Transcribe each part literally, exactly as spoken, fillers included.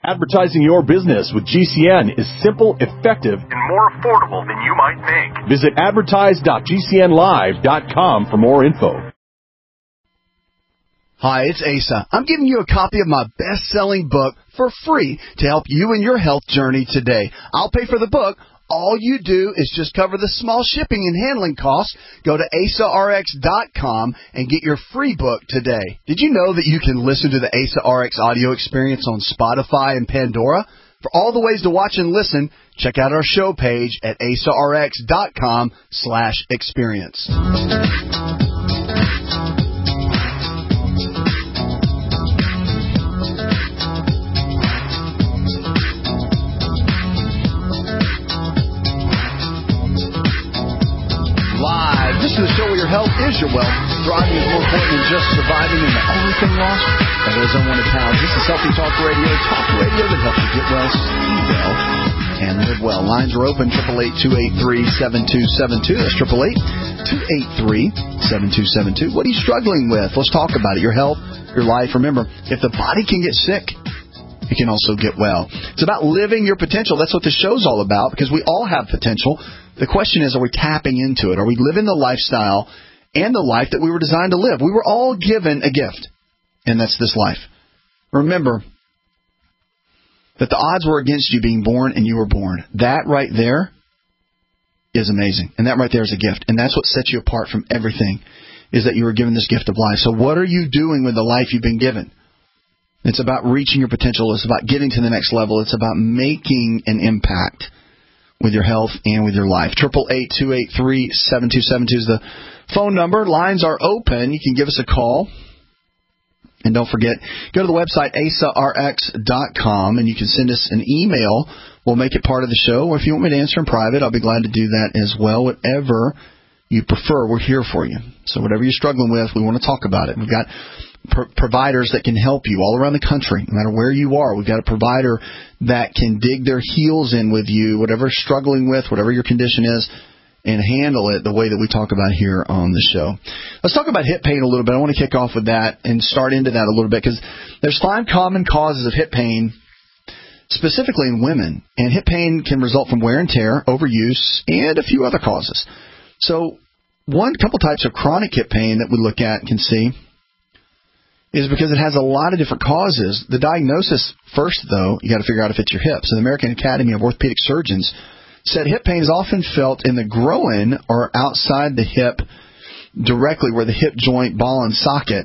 Advertising your business with G C N is simple, effective, and more affordable than you might think. Visit advertise dot g c n live dot com for more info. Hi, it's Asa. I'm giving you a copy of my best-selling book for free to help you in your health journey today. I'll pay for the book. All you do is just cover the small shipping and handling costs. Go to asa r x dot com and get your free book today. Did you know that you can listen to the Asa R X audio experience on Spotify and Pandora? For all the ways to watch and listen, check out our show page at asa r x dot com slash experience. This is the show where your health is your wealth. Thriving is more important than just surviving, and the only thing lost are those unwanted pounds. This is Healthy Talk Radio, talk radio that helps you get well, stay well, and live well. Lines are open, eight eight eight, two eight three, seven two seven two. That's eight eight eight, two eight three, seven two seven two. What are you struggling with? Let's talk about it. Your health, your life. Remember, if the body can get sick, it can also get well. It's about living your potential. That's what the show's all about, because we all have potential. The question is, are we tapping into it? Are we living the lifestyle and the life that we were designed to live? We were all given a gift, and that's this life. Remember that the odds were against you being born, and you were born. That right there is amazing, and that right there is a gift, and that's what sets you apart from everything, is that you were given this gift of life. So what are you doing with the life you've been given? It's about reaching your potential. It's about getting to the next level. It's about making an impact with your health and with your life. eight eight eight, two eight three, seven two seven two is the phone number. Lines are open. You can give us a call. And don't forget, go to the website, asa r x dot com, and you can send us an email. We'll make it part of the show. Or if you want me to answer in private, I'll be glad to do that as well. Whatever you prefer, we're here for you. So whatever you're struggling with, we want to talk about it. We've got Pro- providers that can help you all around the country, no matter where you are. We've got a provider that can dig their heels in with you, whatever you're struggling with, whatever your condition is, and handle it the way that we talk about here on the show. Let's talk about hip pain a little bit. I want to kick off with that and start into that a little bit, because there's five common causes of hip pain, specifically in women. And hip pain can result from wear and tear, overuse, and a few other causes. So one couple types of chronic hip pain that we look at and can see is because it has a lot of different causes. The diagnosis first, though, you got to figure out if it's your hips. So the American Academy of Orthopedic Surgeons said hip pain is often felt in the groin or outside the hip, directly where the hip joint, ball, and socket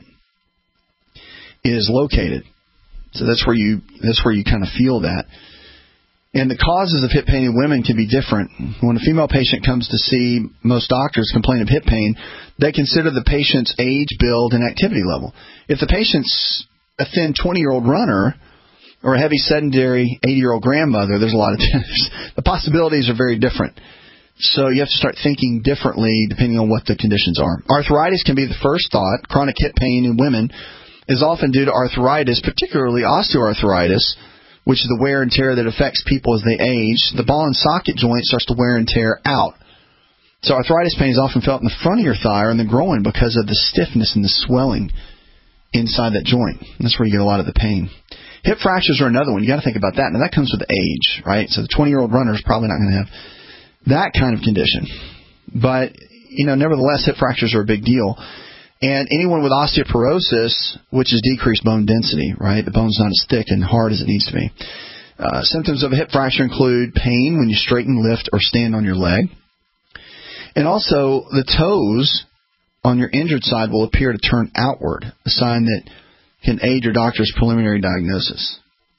is located. So that's where you that's where you kind of feel that. And the causes of hip pain in women can be different. When a female patient comes to see most doctors complain of hip pain, they consider the patient's age, build, and activity level. If the patient's a thin twenty-year-old runner or a heavy sedentary eighty-year-old grandmother, there's a lot of the possibilities are very different. So you have to start thinking differently depending on what the conditions are. Arthritis can be the first thought. Chronic hip pain in women is often due to arthritis, particularly osteoarthritis, which is the wear and tear that affects people as they age. The ball and socket joint starts to wear and tear out. So arthritis pain is often felt in the front of your thigh or in the groin because of the stiffness and the swelling inside that joint. That's where you get a lot of the pain. Hip fractures are another one. You got to think about that. Now, that comes with age, right? So the twenty-year-old runner is probably not going to have that kind of condition. But, you know, nevertheless, hip fractures are a big deal. And anyone with osteoporosis, which is decreased bone density, right? The bone's not as thick and hard as it needs to be. Uh, symptoms of a hip fracture include pain when you straighten, lift, or stand on your leg. And also, the toes on your injured side will appear to turn outward, a sign that can aid your doctor's preliminary diagnosis.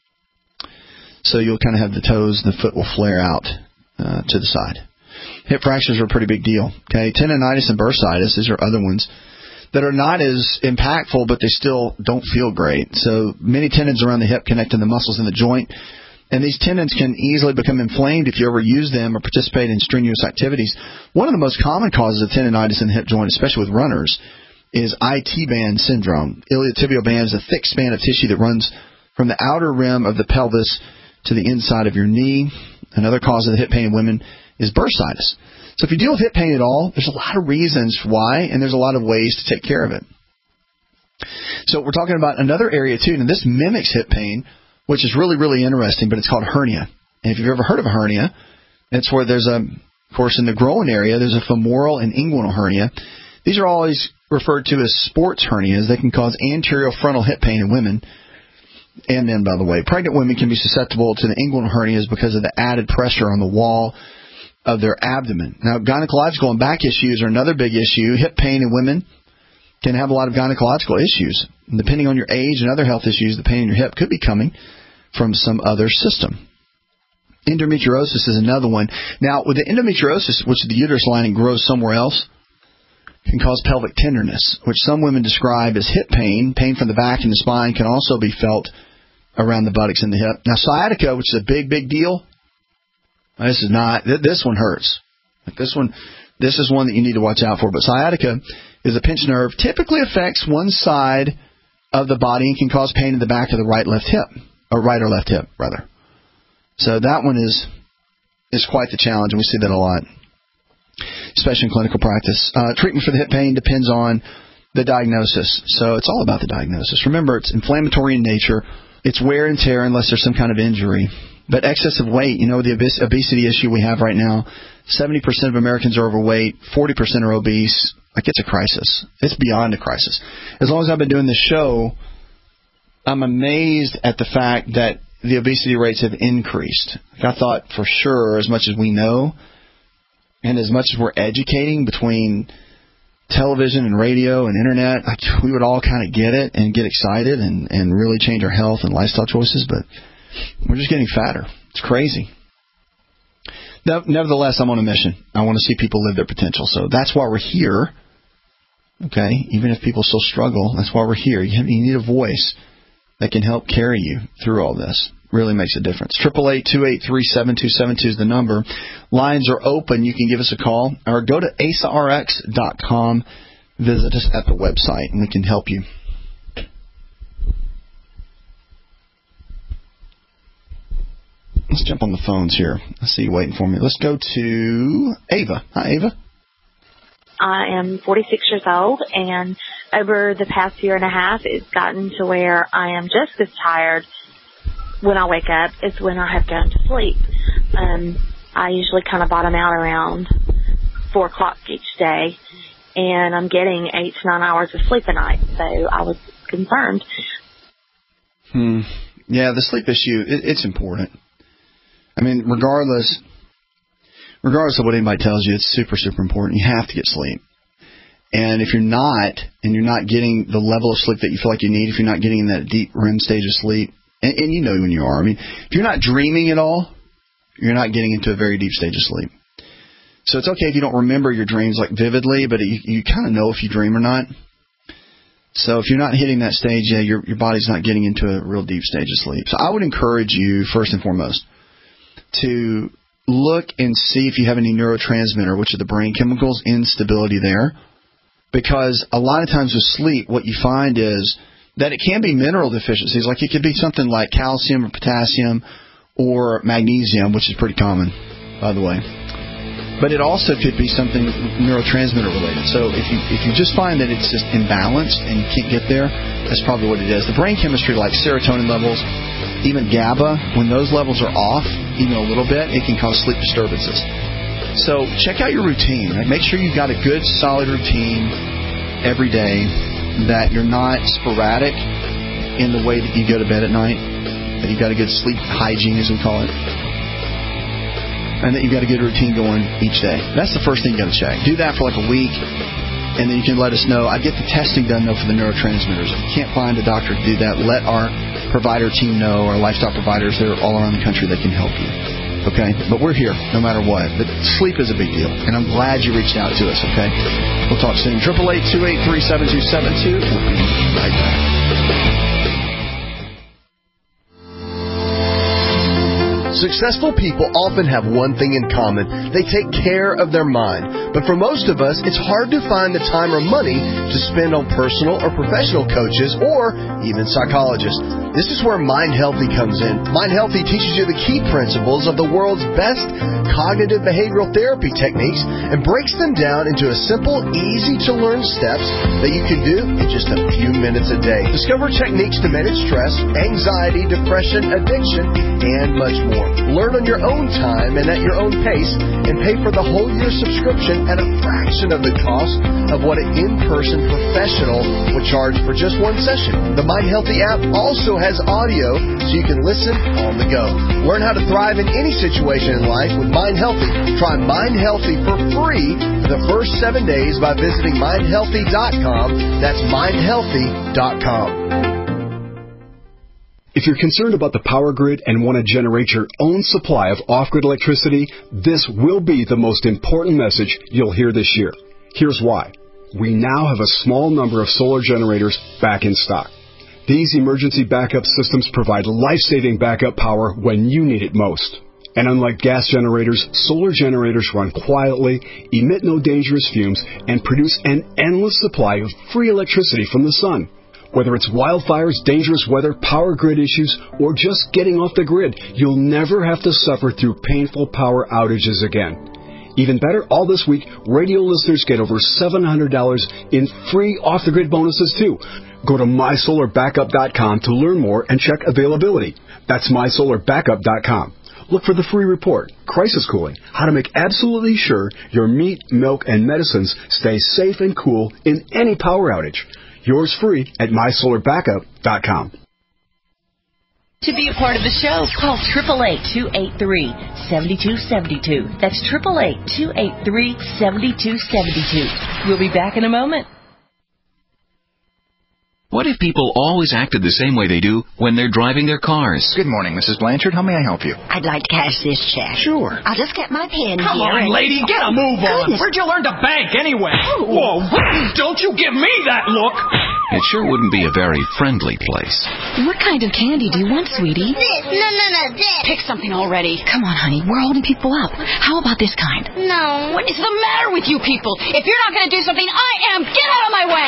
So you'll kind of have the toes, the foot will flare out uh, to the side. Hip fractures are a pretty big deal. Okay, tendonitis and bursitis, these are other ones that are not as impactful, but they still don't feel great. So many tendons around the hip connect to the muscles in the joint, and these tendons can easily become inflamed if you overuse them or participate in strenuous activities. One of the most common causes of tendonitis in the hip joint, especially with runners, is I T band syndrome. Iliotibial band is a thick span of tissue that runs from the outer rim of the pelvis to the inside of your knee. Another cause of the hip pain in women is bursitis. So if you deal with hip pain at all, there's a lot of reasons why, and there's a lot of ways to take care of it. So we're talking about another area, too, and this mimics hip pain, which is really, really interesting, but it's called hernia. And if you've ever heard of a hernia, it's where there's a, of course, in the groin area, there's a femoral and inguinal hernia. These are always referred to as sports hernias. They can cause anterior frontal hip pain in women. And then, by the way, pregnant women can be susceptible to the inguinal hernias because of the added pressure on the wall of their abdomen. Now, gynecological and back issues are another big issue. Hip pain in women can have a lot of gynecological issues. And depending on your age and other health issues, the pain in your hip could be coming from some other system. Endometriosis is another one. Now, with the endometriosis, which the uterus lining grows somewhere else, can cause pelvic tenderness, which some women describe as hip pain. Pain from the back and the spine can also be felt around the buttocks and the hip. Now, sciatica, which is a big, big deal, this is not, this one hurts. This one, this is one that you need to watch out for. But sciatica is a pinched nerve, typically affects one side of the body and can cause pain in the back of the right left hip, or right or left hip, rather. So that one is is quite the challenge, and we see that a lot, especially in clinical practice. Uh, treatment for the hip pain depends on the diagnosis. So it's all about the diagnosis. Remember, it's inflammatory in nature. It's wear and tear unless there's some kind of injury. But excessive weight, you know, the obes- obesity issue we have right now, seventy percent of Americans are overweight, forty percent are obese. Like, it's a crisis. It's beyond a crisis. As long as I've been doing this show, I'm amazed at the fact that the obesity rates have increased. Like, I thought for sure, as much as we know, and as much as we're educating between television and radio and internet, like, we would all kind of get it and get excited and, and really change our health and lifestyle choices, but we're just getting fatter. It's crazy. Nevertheless, I'm on a mission. I want to see people live their potential. So that's why we're here. Okay? Even if people still struggle, that's why we're here. You need a voice that can help carry you through all this. Really makes a difference. eight eight eight, two eight three, seven two seven two is the number. Lines are open. You can give us a call or go to A S A R X dot com. Visit us at the website, and we can help you. Let's jump on the phones here. I see you waiting for me. Let's go to Ava. Hi, Ava. I am forty-six years old, and over the past year and a half, it's gotten to where I am just as tired when I wake up as when I have gone to sleep. Um, I usually kind of bottom out around four o'clock each day, and I'm getting eight to nine hours of sleep a night, so I was concerned. Hmm. Yeah, the sleep issue, it, it's important. I mean, regardless, regardless of what anybody tells you, it's super, super important. You have to get sleep. And if you're not, and you're not getting the level of sleep that you feel like you need, if you're not getting in that deep R E M stage of sleep, and, and you know when you are. I mean, if you're not dreaming at all, you're not getting into a very deep stage of sleep. So it's okay if you don't remember your dreams like vividly, but you, you kind of know if you dream or not. So if you're not hitting that stage, yeah, your your body's not getting into a real deep stage of sleep. So I would encourage you, first and foremost, to look and see if you have any neurotransmitter, which are the brain chemicals, instability there. Because a lot of times with sleep, what you find is that it can be mineral deficiencies. Like it could be something like calcium or potassium or magnesium, which is pretty common, by the way. But it also could be something neurotransmitter related. So if you if you just find that it's just imbalanced and you can't get there, that's probably what it is. The brain chemistry, like serotonin levels, even GABA, when those levels are off, even a little bit, it can cause sleep disturbances. So check out your routine. Right? Make sure you've got a good, solid routine every day, that you're not sporadic in the way that you go to bed at night, that you've got a good sleep hygiene, as we call it, and that you've got a good routine going each day. That's the first thing you got to check. Do that for like a week, and then you can let us know. I get the testing done, though, for the neurotransmitters. If you can't find a doctor to do that, let our provider team know, our lifestyle providers that are all around the country that can help you. Okay? But we're here no matter what. But sleep is a big deal, and I'm glad you reached out to us, okay? We'll talk soon. eight eight eight, two eight three, seven two seven two. We'll be right back. Successful people often have one thing in common. They take care of their mind. But for most of us, it's hard to find the time or money to spend on personal or professional coaches or even psychologists. This is where Mind Healthy comes in. Mind Healthy teaches you the key principles of the world's best cognitive behavioral therapy techniques and breaks them down into a simple, easy-to-learn steps that you can do in just a few minutes a day. Discover techniques to manage stress, anxiety, depression, addiction, and much more. Learn on your own time and at your own pace, and pay for the whole year subscription at a fraction of the cost of what an in-person professional would charge for just one session. The Mind Healthy app also has audio so you can listen on the go. Learn how to thrive in any situation in life with Mind Healthy. Try Mind Healthy for free for the first seven days by visiting mind healthy dot com. That's mind healthy dot com. If you're concerned about the power grid and want to generate your own supply of off-grid electricity, this will be the most important message you'll hear this year. Here's why. We now have a small number of solar generators back in stock. These emergency backup systems provide life-saving backup power when you need it most. And unlike gas generators, solar generators run quietly, emit no dangerous fumes, and produce an endless supply of free electricity from the sun. Whether it's wildfires, dangerous weather, power grid issues, or just getting off the grid, you'll never have to suffer through painful power outages again. Even better, all this week, radio listeners get over seven hundred dollars in free off-the-grid bonuses, too. Go to my solar backup dot com to learn more and check availability. That's my solar backup dot com. Look for the free report, Crisis Cooling, how to make absolutely sure your meat, milk, and medicines stay safe and cool in any power outage. Yours free at my solar backup dot com. To be a part of the show, call eight eight eight, two eight three, seven two seven two. That's eight eight eight, two eight three, seven two seven two. We'll be back in a moment. What if people always acted the same way they do when they're driving their cars? Good morning, Missus Blanchard. How may I help you? I'd like to cash this check. Sure. I'll just get my pen Come here. on, and... lady, get a move on. Goodness. Where'd you learn to bank anyway? Oh. Whoa, don't you give me that look. It sure wouldn't be a very friendly place. What kind of candy do you want, sweetie? This. No, no, no, this. Pick something already. Come on, honey. We're holding people up. How about this kind? No. What is the matter with you people? If you're not going to do something, I am. Get out of my way.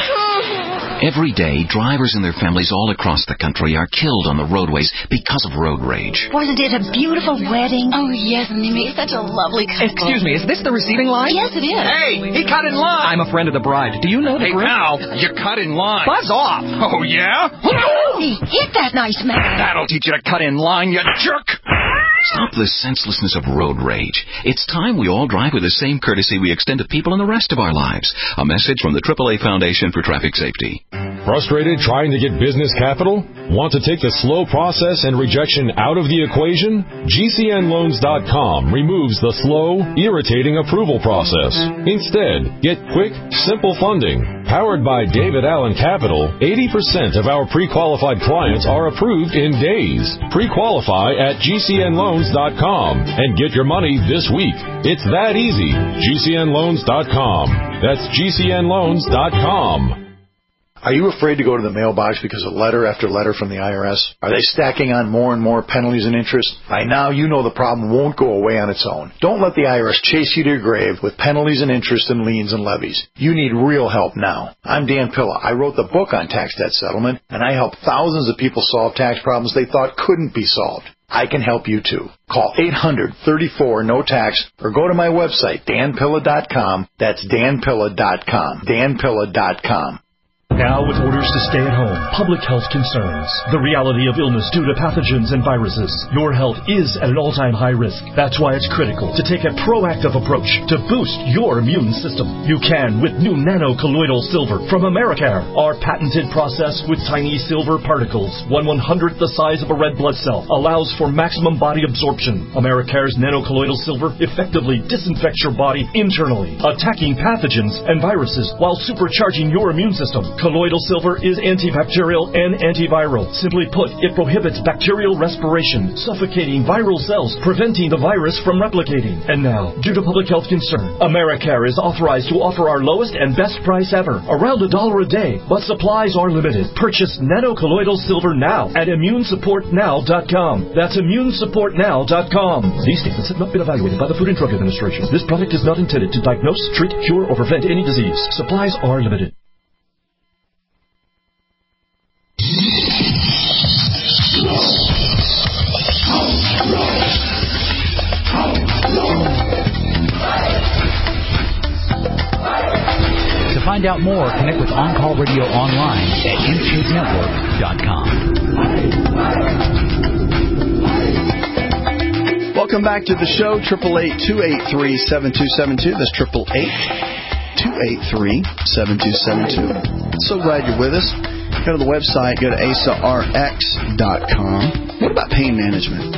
Every day, drivers and their families all across the country are killed on the roadways because of road rage. Wasn't it a beautiful wedding? Oh, yes, and they make such a lovely couple. Excuse me, is this the receiving line? Yes, it is. Hey, he cut in line. I'm a friend of the bride. Do you know the Hey, group? pal, you cut in line. Buzz off. Oh, yeah? Hey, hit that nice man. That'll teach you to cut in line, you jerk. Stop the senselessness of road rage. It's time we all drive with the same courtesy we extend to people in the rest of our lives. A message from the triple A Foundation for Traffic Safety. Frustrated trying to get business capital? Want to take the slow process and rejection out of the equation? G C N loans dot com removes the slow, irritating approval process. Instead, get quick, simple funding. Powered by David Allen Capital, eighty percent of our pre-qualified clients are approved in days. Pre-qualify at G C N loans dot com and get your money this week. It's that easy. G C N loans dot com. That's G C N loans dot com. Are you afraid to go to the mailbox because of letter after letter from the I R S? Are they stacking on more and more penalties and interest? By now, you know the problem won't go away on its own. Don't let the I R S chase you to your grave with penalties and interest and liens and levies. You need real help now. I'm Dan Pilla. I wrote the book on tax debt settlement, and I help thousands of people solve tax problems they thought couldn't be solved. I can help you too. Call eight hundred, thirty-four, no tax or go to my website, dan pilla dot com. That's dan pilla dot com. dan pilla dot com. Now with orders to stay at home, public health concerns, the reality of illness due to pathogens and viruses, your health is at an all-time high risk. That's why it's critical to take a proactive approach to boost your immune system. You can with new nano-colloidal silver from Americare. Our patented process with tiny silver particles, one one-hundredth the size of a red blood cell, allows for maximum body absorption. Americare's nano-colloidal silver effectively disinfects your body internally, attacking pathogens and viruses while supercharging your immune system. Colloidal silver is antibacterial and antiviral. Simply put, it prohibits bacterial respiration, suffocating viral cells, preventing the virus from replicating. And now, due to public health concern, Americare is authorized to offer our lowest and best price ever, around a dollar a day, but supplies are limited. Purchase nanocolloidal silver now at immune support now dot com. That's immune support now dot com. These statements have not been evaluated by the Food and Drug Administration. This product is not intended to diagnose, treat, cure, or prevent any disease. Supplies are limited. To find out more, connect with On Call Radio online at intake network dot com. Welcome back to the show, eight eight eight, two eight three, seven two seven two. That's eight eight eight, two eight three, seven two seven two. So glad you're with us. Go to the website, go to A S A R X dot com. What about pain management?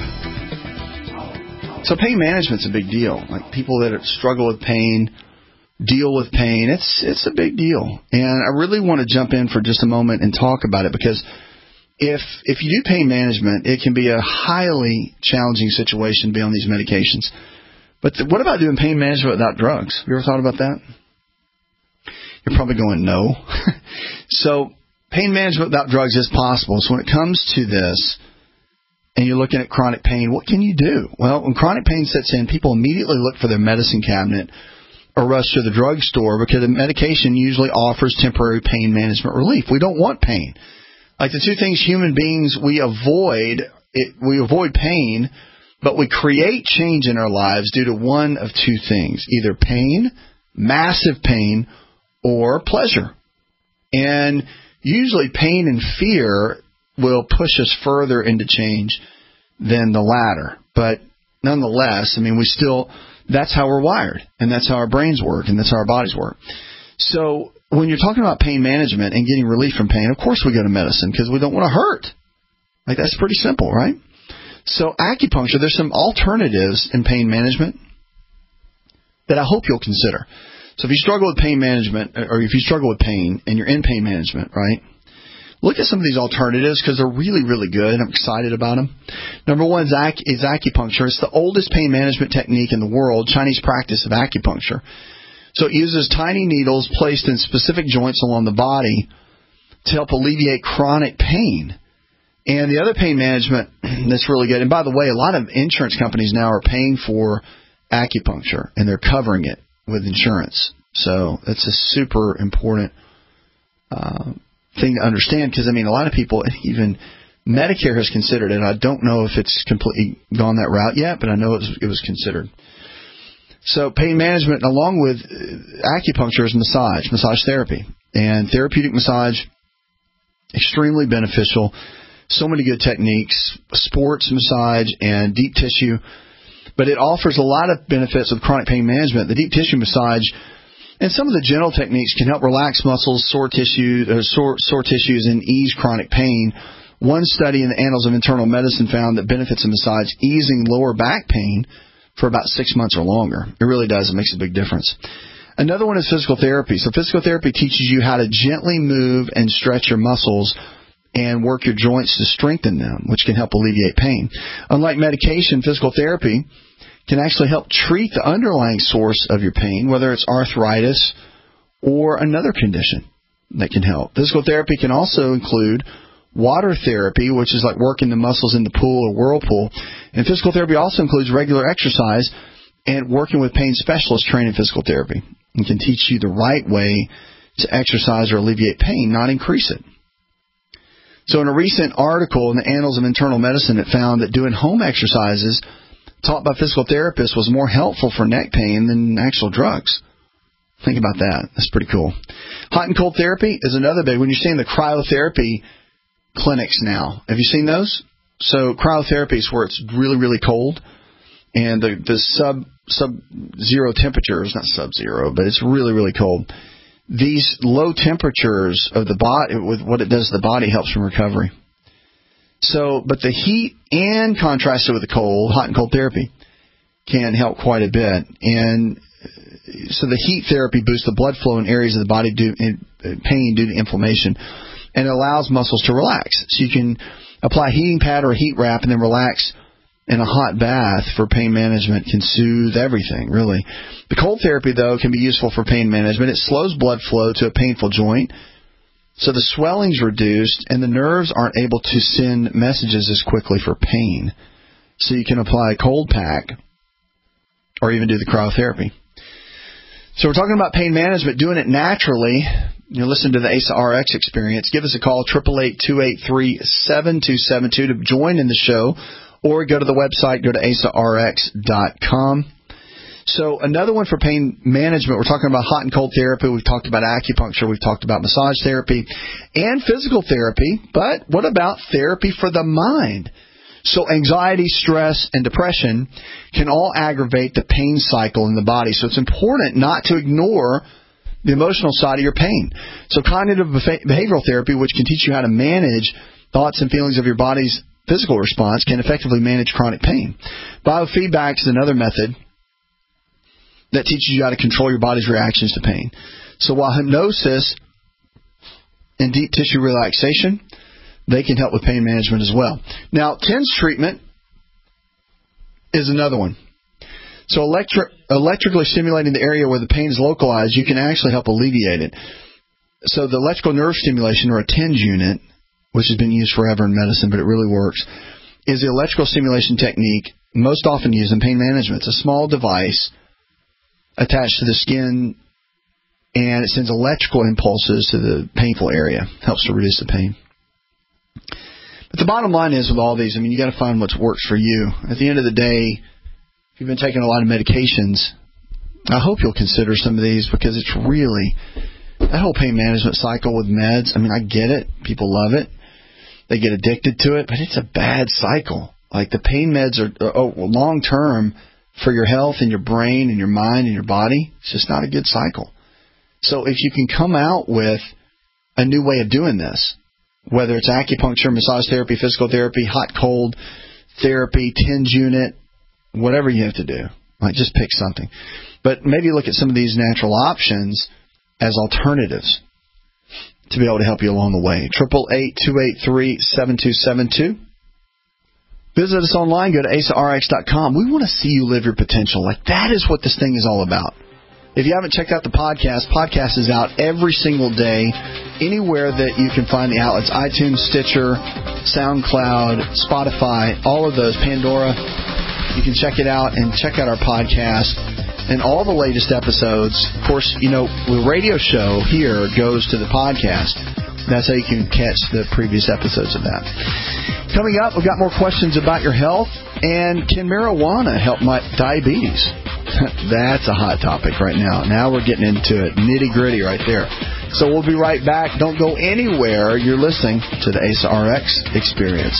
So pain management's a big deal. Like people that struggle with pain, deal with pain, it's it's a big deal. And I really want to jump in for just a moment and talk about it, because if if you do pain management, it can be a highly challenging situation to be on these medications. But the, what about doing pain management without drugs? Have you ever thought about that? You're probably going, no. So pain management without drugs is possible. So when it comes to this, and you're looking at chronic pain, what can you do? Well, when chronic pain sets in, people immediately look for their medicine cabinet or rush to the drugstore, because the medication usually offers temporary pain management relief. We don't want pain. Like the two things human beings we avoid, it, we avoid pain, but we create change in our lives due to one of two things: either pain, massive pain, or pleasure. And usually pain and fear will push us further into change than the latter. But nonetheless, I mean, we still, that's how we're wired, and that's how our brains work, and that's how our bodies work. So when you're talking about pain management and getting relief from pain, of course we go to medicine, because we don't want to hurt. Like, that's pretty simple, right? So acupuncture, there's some alternatives in pain management that I hope you'll consider. So if you struggle with pain management, or if you struggle with pain and you're in pain management, right, look at some of these alternatives, because they're really, really good. I'm excited about them. Number one is, ac- is acupuncture. It's the oldest pain management technique in the world, Chinese practice of acupuncture. So it uses tiny needles placed in specific joints along the body to help alleviate chronic pain. And the other pain management that's really good, and by the way, a lot of insurance companies now are paying for acupuncture, and they're covering it with insurance. So that's a super important uh, thing to understand, because, I mean, a lot of people, even Medicare has considered it. I don't know if it's completely gone that route yet, but I know it was, it was considered. So pain management, along with acupuncture, is massage, massage therapy. And therapeutic massage, extremely beneficial. So many good techniques, sports massage and deep tissue. But it offers a lot of benefits with chronic pain management. The deep tissue massage and some of the gentle techniques can help relax muscles, sore tissue, uh, sore, sore tissues, and ease chronic pain. One study in the Annals of Internal Medicine found that benefits of massage easing lower back pain for about six months or longer. It really does. It makes a big difference. Another one is physical therapy. So physical therapy teaches you how to gently move and stretch your muscles and work your joints to strengthen them, which can help alleviate pain. Unlike medication, physical therapy can actually help treat the underlying source of your pain, whether it's arthritis or another condition that can help. Physical therapy can also include water therapy, which is like working the muscles in the pool or whirlpool. And physical therapy also includes regular exercise and working with pain specialists trained in physical therapy, and can teach you the right way to exercise or alleviate pain, not increase it. So in a recent article in the Annals of Internal Medicine, it found that doing home exercises taught by physical therapists was more helpful for neck pain than actual drugs. Think about that. That's pretty cool. Hot and cold therapy is another big. When you're seeing the cryotherapy clinics now, have you seen those? So cryotherapy is where it's really, really cold, and the the sub sub zero temperatures, not sub zero, but it's really, really cold. These low temperatures of the body, with what it does to the body, helps from recovery. So, but the heat and contrasted with the cold, hot and cold therapy, can help quite a bit. And so the heat therapy boosts the blood flow in areas of the body due in pain due to inflammation, and it allows muscles to relax. So you can apply a heating pad or a heat wrap and then relax in a hot bath for pain management. Can soothe everything, really. The cold therapy, though, can be useful for pain management. It slows blood flow to a painful joint, so the swelling's reduced, and the nerves aren't able to send messages as quickly for pain. So you can apply a cold pack or even do the cryotherapy. So we're talking about pain management, doing it naturally. You know, listen to the A S A R X experience. Give us a call, eight eight eight, two eight three, seven two seven two to join in the show, or go to the website, go to A S A R X dot com. So another one for pain management, we're talking about hot and cold therapy. We've talked about acupuncture. We've talked about massage therapy and physical therapy. But what about therapy for the mind? So anxiety, stress, and depression can all aggravate the pain cycle in the body. So it's important not to ignore the emotional side of your pain. So cognitive behavioral therapy, which can teach you how to manage thoughts and feelings of your body's physical response, can effectively manage chronic pain. Biofeedback is another method that teaches you how to control your body's reactions to pain. So while hypnosis and deep tissue relaxation, they can help with pain management as well. Now, TENS treatment is another one. So electric, electrically stimulating the area where the pain is localized, you can actually help alleviate it. So the electrical nerve stimulation, or a TENS unit, which has been used forever in medicine, but it really works, is the electrical stimulation technique most often used in pain management. It's a small device attached to the skin, and it sends electrical impulses to the painful area. Helps to reduce the pain. But the bottom line is with all these, I mean, you got to find what works for you. At the end of the day, if you've been taking a lot of medications, I hope you'll consider some of these, because it's really, that whole pain management cycle with meds, I mean, I get it. People love it. They get addicted to it, but it's a bad cycle. Like, the pain meds are oh, long-term for your health and your brain and your mind and your body. It's just not a good cycle. So if you can come out with a new way of doing this, whether it's acupuncture, massage therapy, physical therapy, hot, cold therapy, TENS unit, whatever you have to do, like, just pick something. But maybe look at some of these natural options as alternatives to be able to help you along the way. eight eight eight, two eight three, seven two seven two. Visit us online. Go to A S A R X dot com. We want to see you live your potential. Like, that is what this thing is all about. If you haven't checked out the podcast, podcast is out every single day, anywhere that you can find the outlets: iTunes, Stitcher, SoundCloud, Spotify, all of those, Pandora. You can check it out and check out our podcast and all the latest episodes. Of course, you know, the radio show here goes to the podcast. That's how you can catch the previous episodes of that. Coming up, we've got more questions about your health, and can marijuana help my diabetes? That's a hot topic right now. Now we're getting into it, nitty-gritty right there. So we'll be right back. Don't go anywhere. You're listening to the A S A R X Experience.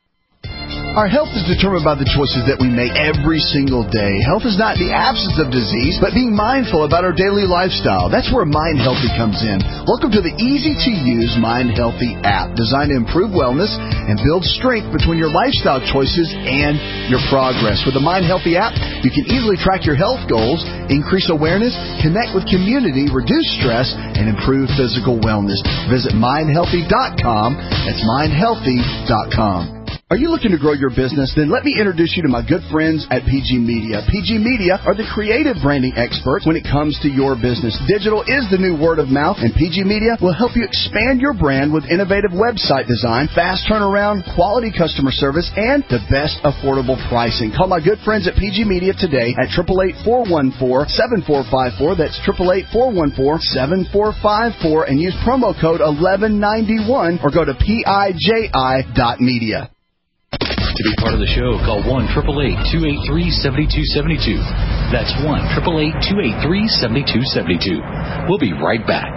Our health is determined by the choices that we make every single day. Health is not the absence of disease, but being mindful about our daily lifestyle. That's where Mind Healthy comes in. Welcome to the easy-to-use Mind Healthy app, designed to improve wellness and build strength between your lifestyle choices and your progress. With the Mind Healthy app, you can easily track your health goals, increase awareness, connect with community, reduce stress, and improve physical wellness. Visit mind healthy dot com. That's mind healthy dot com. Are you looking to grow your business? Then let me introduce you to my good friends at P G Media. P G Media are the creative branding experts when it comes to your business. Digital is the new word of mouth, and P G Media will help you expand your brand with innovative website design, fast turnaround, quality customer service, and the best affordable pricing. Call my good friends at P G Media today at eight eight eight, four one four, seven four five four. That's eight eight eight, four one four, seven four five four, and use promo code eleven ninety-one or go to P I J I dot media. To be part of the show, call one eight eight eight, two eight three, seven two seven two. That's one eight eight eight, two eight three, seven two seven two. We'll be right back.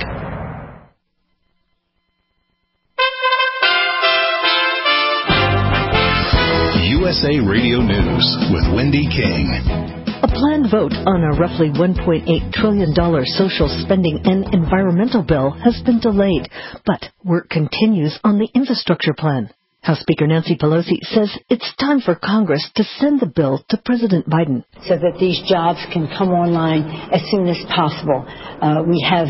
U S A Radio News with Wendy King. A planned vote on a roughly one point eight trillion dollars social spending and environmental bill has been delayed, but work continues on the infrastructure plan. House Speaker Nancy Pelosi says it's time for Congress to send the bill to President Biden. So that these jobs can come online as soon as possible. Uh, we have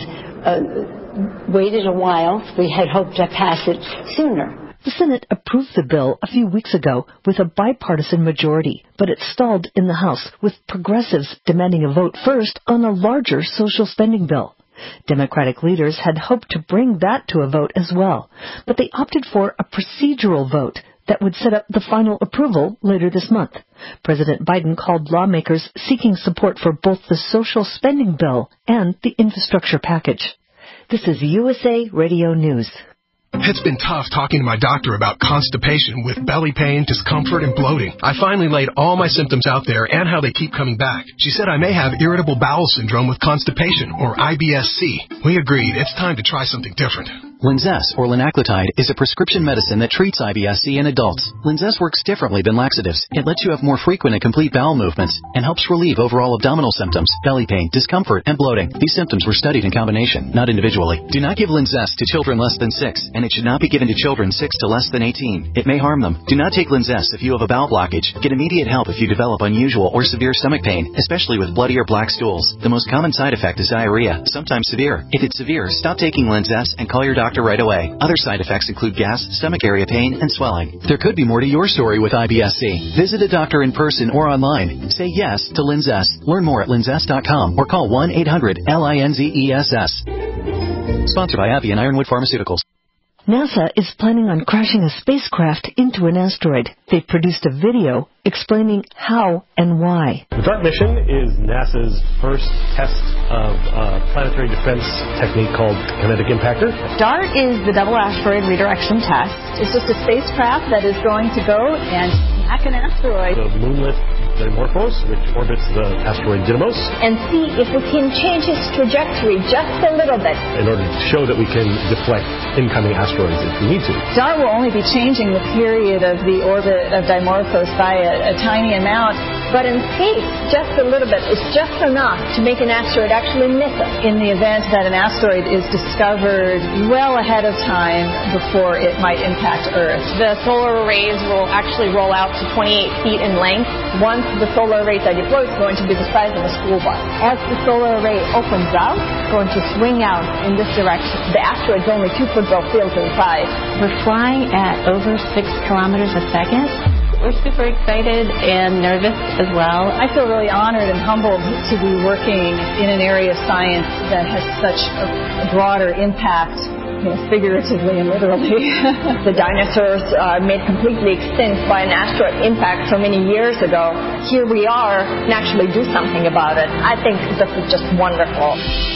uh, waited a while. We had hoped to pass it sooner. The Senate approved the bill a few weeks ago with a bipartisan majority, but it stalled in the House with progressives demanding a vote first on a larger social spending bill. Democratic leaders had hoped to bring that to a vote as well, but they opted for a procedural vote that would set up the final approval later this month. President Biden called lawmakers seeking support for both the social spending bill and the infrastructure package. This is U S A Radio News. It's been tough talking to my doctor about constipation with belly pain, discomfort, and bloating. I finally laid all my symptoms out there and how they keep coming back. She said I may have irritable bowel syndrome with constipation, or I B S C. We agreed it's time to try something different. Linzess, or linaclotide, is a prescription medicine that treats I B S C in adults. Linzess works differently than laxatives. It lets you have more frequent and complete bowel movements and helps relieve overall abdominal symptoms, belly pain, discomfort, and bloating. These symptoms were studied in combination, not individually. Do not give Linzess to children less than six, and it should not be given to children six to less than eighteen. It may harm them. Do not take Linzess if you have a bowel blockage. Get immediate help if you develop unusual or severe stomach pain, especially with bloody or black stools. The most common side effect is diarrhea, sometimes severe. If it's severe, stop taking Linzess and call your doctor right away. Other side effects include gas, stomach area pain, and swelling. There could be more to your story with I B S C. Visit a doctor in person or online. Say yes to Linzess. Learn more at linzess dot com or call one eight hundred L I N Z E S S. Sponsored by AbbVie and Ironwood Pharmaceuticals. NASA is planning on crashing a spacecraft into an asteroid. They've produced a video explaining how and why. The DART mission is NASA's first test of a planetary defense technique called kinetic impactor. DART is the Double Asteroid Redirection Test. It's just a spacecraft that is going to go and smack an asteroid. The moonlet Dimorphos, which orbits the asteroid Didymos. And see if we can change its trajectory just a little bit. In order to show that we can deflect incoming asteroids if we need to. DART will only be changing the period of the orbit of Dimorphos by a, a tiny amount, but in space, just a little bit is just enough to make an asteroid actually miss us. In the event that an asteroid is discovered well ahead of time before it might impact Earth. The solar arrays will actually roll out to twenty-eight feet in length. Once the solar arrays are deployed, it's going to be the size of a school bus. As the solar array opens out, it's going to swing out in this direction. The asteroid's only two football fields in size. We're flying at over six kilometers a second. We're super excited and nervous as well. I feel really honored and humbled to be working in an area of science that has such a broader impact, you know, figuratively and literally. The dinosaurs are made completely extinct by an asteroid impact so many years ago. Here we are, and actually do something about it. I think this is just wonderful.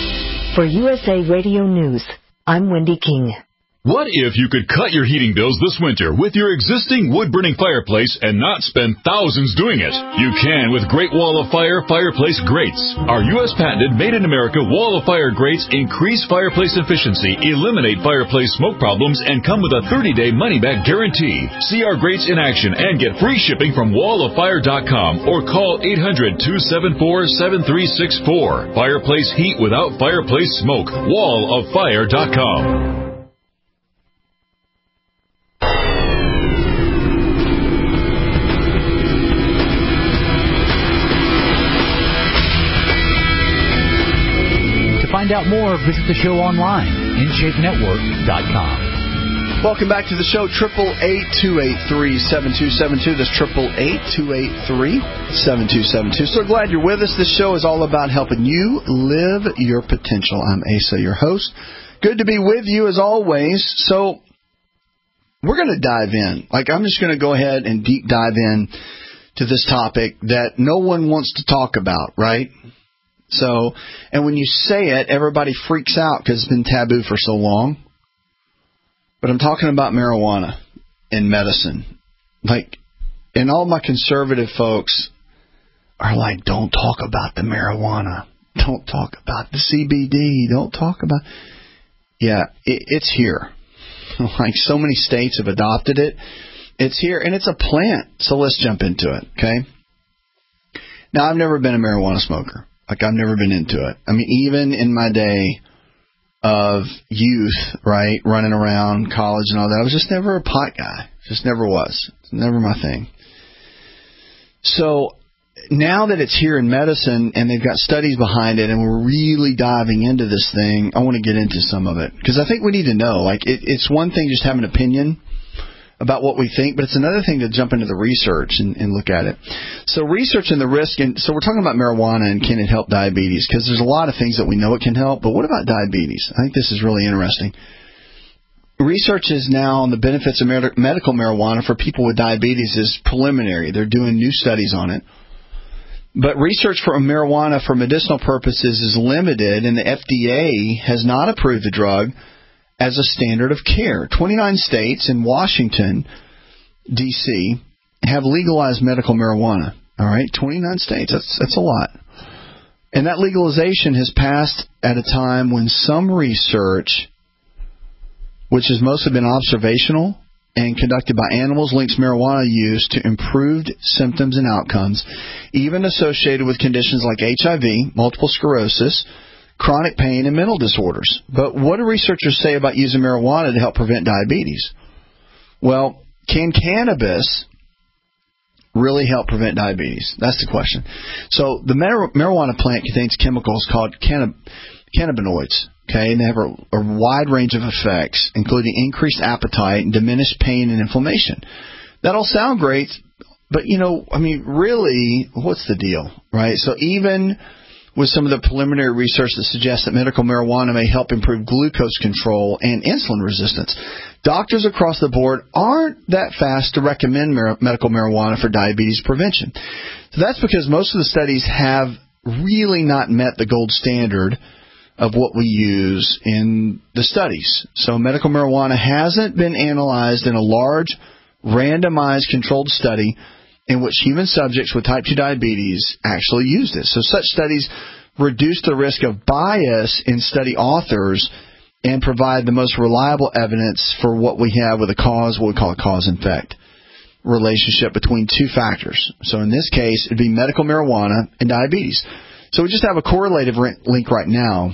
For U S A Radio News, I'm Wendy King. What if you could cut your heating bills this winter with your existing wood-burning fireplace and not spend thousands doing it? You can with Great Wall of Fire Fireplace Grates. Our U S patented made-in-America Wall of Fire grates increase fireplace efficiency, eliminate fireplace smoke problems, and come with a thirty-day money-back guarantee. See our grates in action and get free shipping from wall of fire dot com or call eight hundred, two seven four, seven three six four. Fireplace heat without fireplace smoke. wall of fire dot com. Find out more, visit the show online, in shape network dot com. Welcome back to the show, triple eight, two eight three, seven two seven two. That's triple eight, two eight three, seven two seven two. So glad you're with us. This show is all about helping you live your potential. I'm Asa, your host. Good to be with you as always. So we're going to dive in. Like, I'm just going to go ahead and deep dive in to this topic that no one wants to talk about, right? So, and when you say it, everybody freaks out because it's been taboo for so long. But I'm talking about marijuana in medicine. Like, and all my conservative folks are like, don't talk about the marijuana. Don't talk about the C B D. Don't talk about... Yeah, it, it's here. Like, so many states have adopted it. It's here, and it's a plant. So let's jump into it, okay? Now, I've never been a marijuana smoker. Like, I've never been into it. I mean, even in my day of youth, right, running around college and all that, I was just never a pot guy. Just never was. It's never my thing. So now that it's here in medicine and they've got studies behind it and we're really diving into this thing, I want to get into some of it. Because I think we need to know. Like, it, it's one thing just to have an opinion about what we think, but it's another thing to jump into the research and, and look at it. So research and the risk, and so we're talking about marijuana and can it help diabetes, because there's a lot of things that we know it can help, but what about diabetes? I think this is really interesting. Research is now on the benefits of med- medical marijuana for people with diabetes is preliminary. They're doing new studies on it. But research for marijuana for medicinal purposes is limited, and the F D A has not approved the drug as a standard of care. twenty-nine states and Washington, D C, have legalized medical marijuana. All right, twenty-nine states. That's that's a lot. And that legalization has passed at a time when some research, which has mostly been observational and conducted by animals, links marijuana use to improved symptoms and outcomes, even associated with conditions like H I V, multiple sclerosis, chronic pain, and mental disorders. But what do researchers say about using marijuana to help prevent diabetes? Well, can cannabis really help prevent diabetes? That's the question. So the mar- marijuana plant contains chemicals called cannab- cannabinoids. Okay, and they have a, a wide range of effects, including increased appetite and diminished pain and inflammation. That all sound great, but, you know, I mean, really, what's the deal, right? So even with some of the preliminary research that suggests that medical marijuana may help improve glucose control and insulin resistance, doctors across the board aren't that fast to recommend mar- medical marijuana for diabetes prevention. So that's because most of the studies have really not met the gold standard of what we use in the studies. So medical marijuana hasn't been analyzed in a large, randomized, controlled study in which human subjects with type two diabetes actually used it. So such studies reduce the risk of bias in study authors and provide the most reliable evidence for what we have with a cause, what we call a cause-and-effect relationship between two factors. So in this case, it would be medical marijuana and diabetes. So we just have a correlative link right now.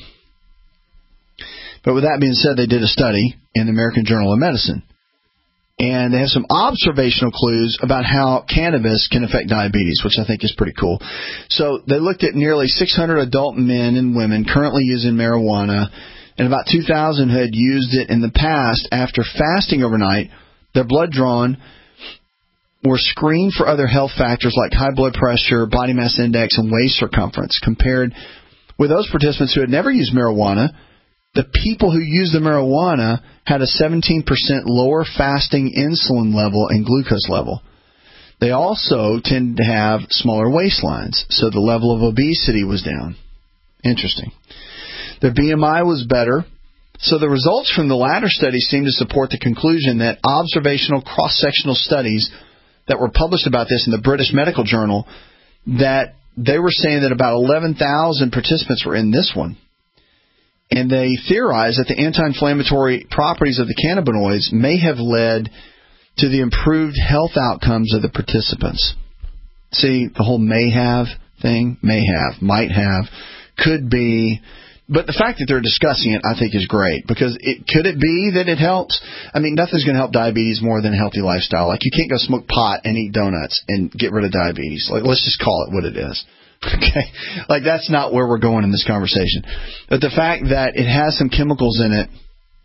But with that being said, they did a study in the American Journal of Medicine. And they have some observational clues about how cannabis can affect diabetes, which I think is pretty cool. So they looked at nearly six hundred adult men and women currently using marijuana, and about two thousand had used it in the past. After fasting overnight, their blood drawn were screened for other health factors like high blood pressure, body mass index, and waist circumference. Compared with those participants who had never used marijuana, the people who used the marijuana had a seventeen percent lower fasting insulin level and glucose level. They also tended to have smaller waistlines, so the level of obesity was down. Interesting. Their B M I was better. So the results from the latter study seem to support the conclusion that observational cross-sectional studies that were published about this in the British Medical Journal, that they were saying that about eleven thousand participants were in this one. And they theorized that the anti-inflammatory properties of the cannabinoids may have led to the improved health outcomes of the participants. See, the whole may have thing, may have, might have, could be. But the fact that they're discussing it, I think, is great. Because it could it be that it helps? I mean, nothing's going to help diabetes more than a healthy lifestyle. Like, you can't go smoke pot and eat donuts and get rid of diabetes. Like, let's just call it what it is. Okay? Like, that's not where we're going in this conversation. But the fact that it has some chemicals in it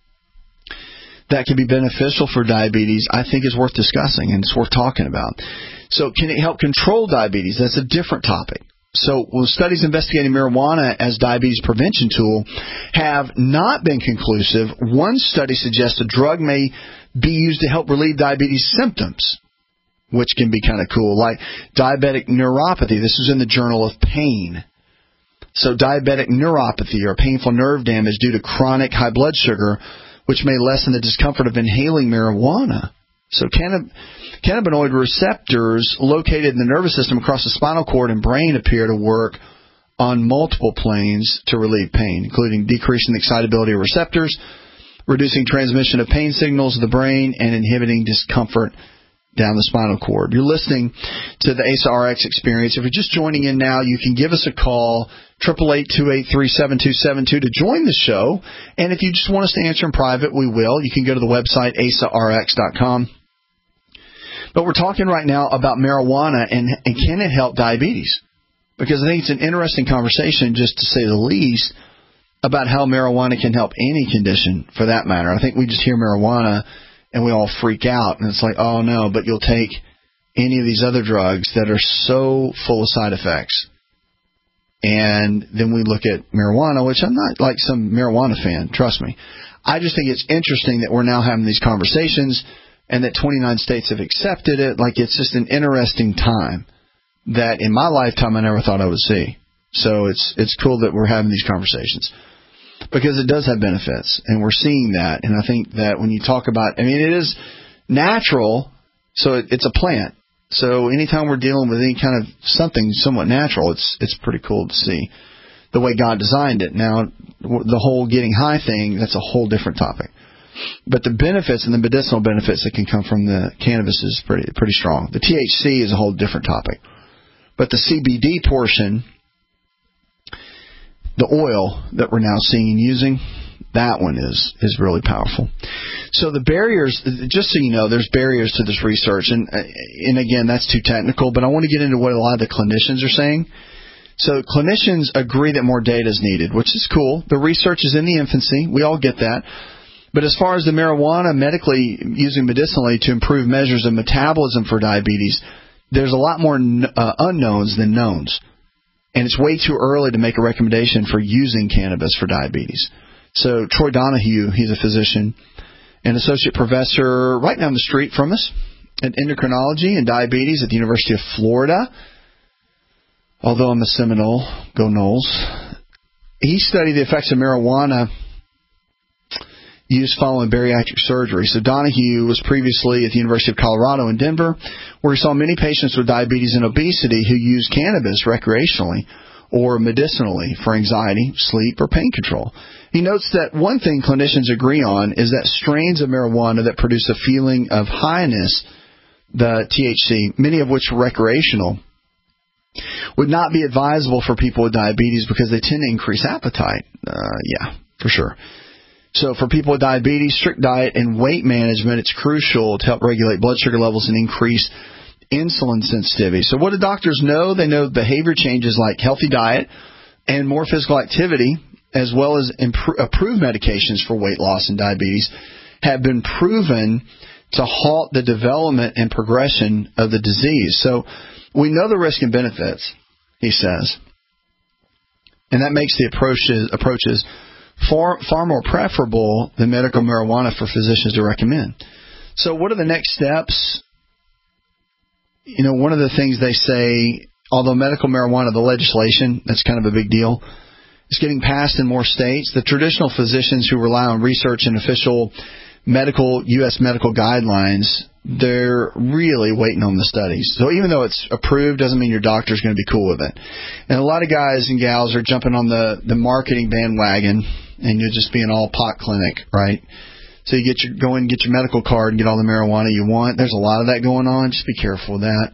that can be beneficial for diabetes, I think is worth discussing and it's worth talking about. So can it help control diabetes? That's a different topic. So well, studies investigating marijuana as diabetes prevention tool have not been conclusive. One study suggests a drug may be used to help relieve diabetes symptoms, which can be kind of cool, like diabetic neuropathy. This is in the Journal of Pain. So diabetic neuropathy, or painful nerve damage due to chronic high blood sugar, which may lessen the discomfort of inhaling marijuana. So cannab- cannabinoid receptors located in the nervous system across the spinal cord and brain appear to work on multiple planes to relieve pain, including decreasing the excitability of receptors, reducing transmission of pain signals to the brain, and inhibiting discomfort down the spinal cord. You're listening to the A S A R X Experience. If you're just joining in now, you can give us a call, eight eight eight, two eight three, seven two seven two, to join the show. And if you just want us to answer in private, we will. You can go to the website, A S A R X dot com. But we're talking right now about marijuana and, and can it help diabetes? Because I think it's an interesting conversation, just to say the least, about how marijuana can help any condition for that matter. I think we just hear marijuana and we all freak out. And it's like, oh, no, but you'll take any of these other drugs that are so full of side effects. And then we look at marijuana, which I'm not like some marijuana fan, trust me. I just think it's interesting that we're now having these conversations and that twenty-nine states have accepted it. Like, it's just an interesting time that in my lifetime I never thought I would see. So it's it's cool that we're having these conversations because it does have benefits, and we're seeing that. And I think that when you talk about, I mean, it is natural, so it, it's a plant. So anytime we're dealing with any kind of something somewhat natural, it's it's pretty cool to see the way God designed it. Now, the whole getting high thing, that's a whole different topic. But the benefits and the medicinal benefits that can come from the cannabis is pretty pretty strong. The T H C is a whole different topic. But the C B D portion, the oil that we're now seeing and using, that one is is really powerful. So the barriers, just so you know, there's barriers to this research. And, and again, that's too technical, but I want to get into what a lot of the clinicians are saying. So clinicians agree that more data is needed, which is cool. The research is in the infancy. We all get that. But as far as the marijuana medically, using medicinally to improve measures of metabolism for diabetes, there's a lot more uh, unknowns than knowns. And it's way too early to make a recommendation for using cannabis for diabetes. So Troy Donahue, he's a physician, an associate professor right down the street from us in endocrinology and diabetes at the University of Florida. Although I'm a Seminole, go Noles. He studied the effects of marijuana use following bariatric surgery. So Donahue was previously at the University of Colorado in Denver, where he saw many patients with diabetes and obesity who used cannabis recreationally or medicinally for anxiety, sleep, or pain control. He notes that one thing clinicians agree on is that strains of marijuana that produce a feeling of highness, the T H C, many of which are recreational, would not be advisable for people with diabetes because they tend to increase appetite. Uh, yeah, for sure. So for people with diabetes, strict diet and weight management, it's crucial to help regulate blood sugar levels and increase insulin sensitivity. So what do doctors know? They know behavior changes like healthy diet and more physical activity, as well as improve, approved medications for weight loss and diabetes, have been proven to halt the development and progression of the disease. So we know the risk and benefits, he says, and that makes the approaches, approaches far, far more preferable than medical marijuana for physicians to recommend. So what are the next steps? You know, one of the things they say, although medical marijuana, the legislation, that's kind of a big deal, is getting passed in more states, the traditional physicians who rely on research and official medical U S medical guidelines, they're really waiting on the studies. So even though it's approved doesn't mean your doctor's going to be cool with it. And a lot of guys and gals are jumping on the, the marketing bandwagon, and you'll just be an all-pot clinic, right? So you get your go in and get your medical card and get all the marijuana you want. There's a lot of that going on. Just be careful with that.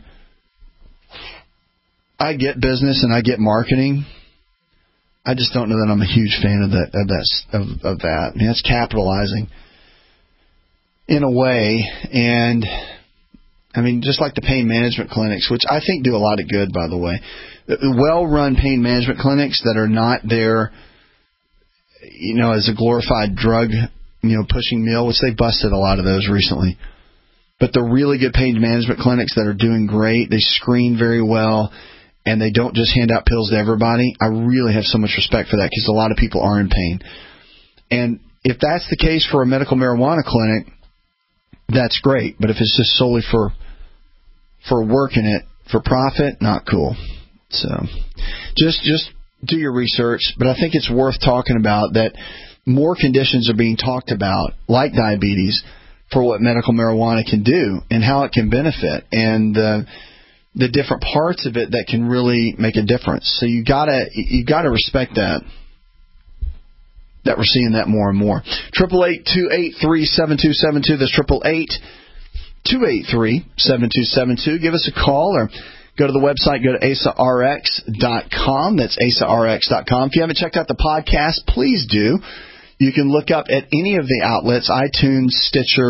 I get business and I get marketing. I just don't know that I'm a huge fan of that of that of, of that. I mean, that's capitalizing in a way, and I mean, just like the pain management clinics, which I think do a lot of good, by the way. Well-run pain management clinics that are not there, you know, as a glorified drug, you know, pushing meal, which they busted a lot of those recently. But the really good pain management clinics that are doing great, they screen very well, and they don't just hand out pills to everybody. I really have so much respect for that because a lot of people are in pain. And if that's the case for a medical marijuana clinic, that's great. But if it's just solely for for working it for profit, not cool. So just just do your research. But I think it's worth talking about that more conditions are being talked about, like diabetes, for what medical marijuana can do and how it can benefit, and uh, the different parts of it that can really make a difference. So you gotta you gotta respect that. That we're seeing that more and more. Triple eight two eight three seven two seven two. That's triple eight two eight three seven two seven two. Give us a call or go to the website. Go to asa r x dot com. That's asa r x dot com. If you haven't checked out the podcast, please do. You can look up at any of the outlets: iTunes, Stitcher,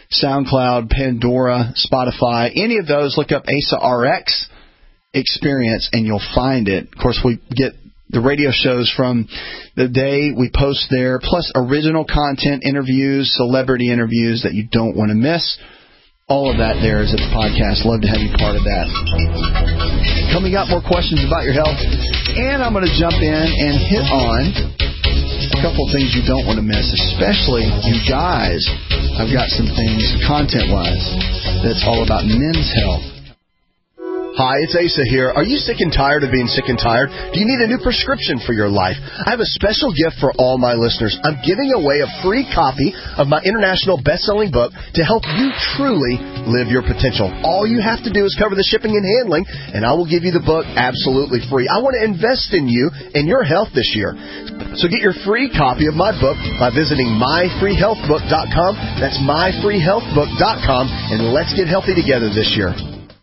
SoundCloud, Pandora, Spotify, any of those, look up Asa R X Experience, and you'll find it. Of course, we get the radio shows from the day we post there, plus original content, interviews, celebrity interviews that you don't want to miss. All of that there is at the podcast. Love to have you part of that. Coming up, more questions about your health. And I'm going to jump in and hit on a couple of things you don't want to miss, especially you guys. I've got some things content-wise that's all about men's health. Hi, it's Asa here. Are you sick and tired of being sick and tired? Do you need a new prescription for your life? I have a special gift for all my listeners. I'm giving away a free copy of my international best-selling book to help you truly live your potential. All you have to do is cover the shipping and handling, and I will give you the book absolutely free. I want to invest in you and your health this year. So get your free copy of my book by visiting my free health book dot com. That's my free health book dot com, and let's get healthy together this year.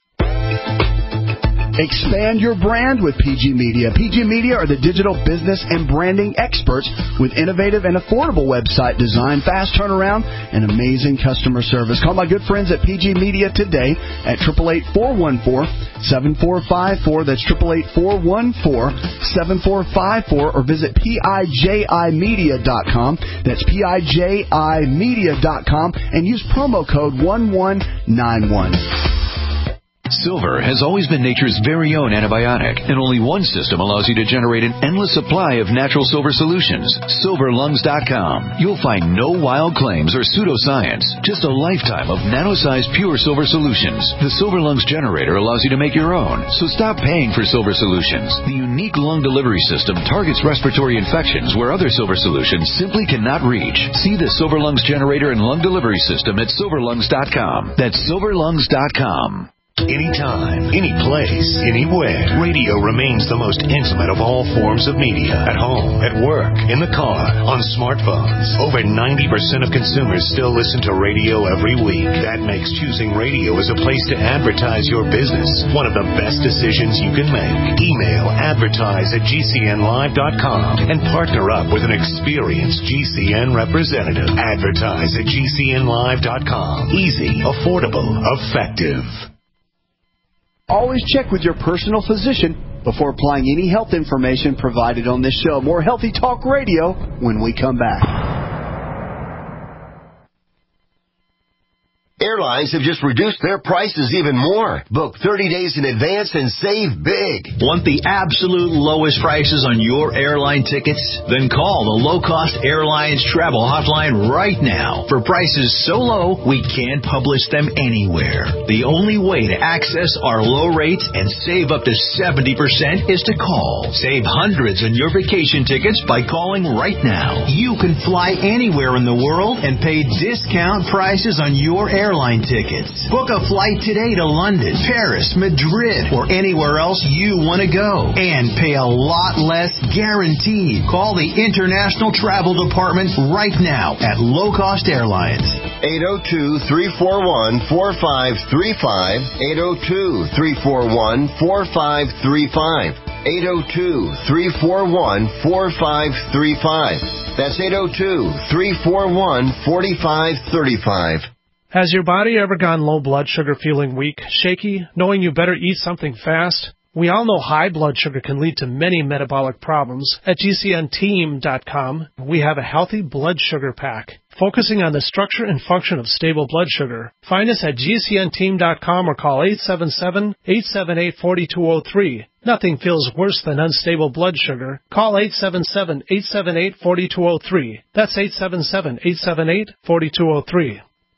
Expand your brand with P G Media. P G Media are the digital business and branding experts with innovative and affordable website design, fast turnaround, and amazing customer service. Call my good friends at P G Media today at eight eight eight, four one four, seven four five four. That's eight eight eight, four one four, seven four five four, or visit P I J I media dot com. That's P I J I media dot com and use promo code one one nine one. Silver has always been nature's very own antibiotic, and only one system allows you to generate an endless supply of natural silver solutions. silver lungs dot com. You'll find no wild claims or pseudoscience, just a lifetime of nano-sized pure silver solutions. The Silver Lungs generator allows you to make your own, so stop paying for silver solutions. The unique lung delivery system targets respiratory infections where other silver solutions simply cannot reach. See the Silver Lungs generator and lung delivery system at silver lungs dot com. That's silver lungs dot com. Anytime, any place, anywhere, radio remains the most intimate of all forms of media. At home, at work, in the car, on smartphones. Over ninety percent of consumers still listen to radio every week. That makes choosing radio as a place to advertise your business one of the best decisions you can make. Email advertise at G C N live dot com and partner up with an experienced G C N representative. Advertise at G C N live dot com. Easy, affordable, effective. Always check with your personal physician before applying any health information provided on this show. More Healthy Talk Radio when we come back. Airlines have just reduced their prices even more. Book thirty days in advance and save big. Want the absolute lowest prices on your airline tickets? Then call the Low Cost Airlines Travel Hotline right now. For prices so low, we can't publish them anywhere. The only way to access our low rates and save up to seventy percent is to call. Save hundreds on your vacation tickets by calling right now. You can fly anywhere in the world and pay discount prices on your airline tickets. Book a flight today to London, Paris, Madrid, or anywhere else you want to go. And pay a lot less guaranteed. Call the International Travel Department right now at Low Cost Airlines. eight oh two, three four one, four five three five. eight oh two, three four one, four five three five. eight oh two, three four one, four five three five. That's eight oh two, three four one, four five three five. Has your body ever gone low blood sugar, feeling weak, shaky, knowing you better eat something fast? We all know high blood sugar can lead to many metabolic problems. At G C N team dot com, we have a healthy blood sugar pack, focusing on the structure and function of stable blood sugar. Find us at G C N team dot com or call eight seven seven, eight seven eight, four two zero three. Nothing feels worse than unstable blood sugar. Call eight seven seven, eight seven eight, four two zero three. That's eight seven seven, eight seven eight, four two zero three.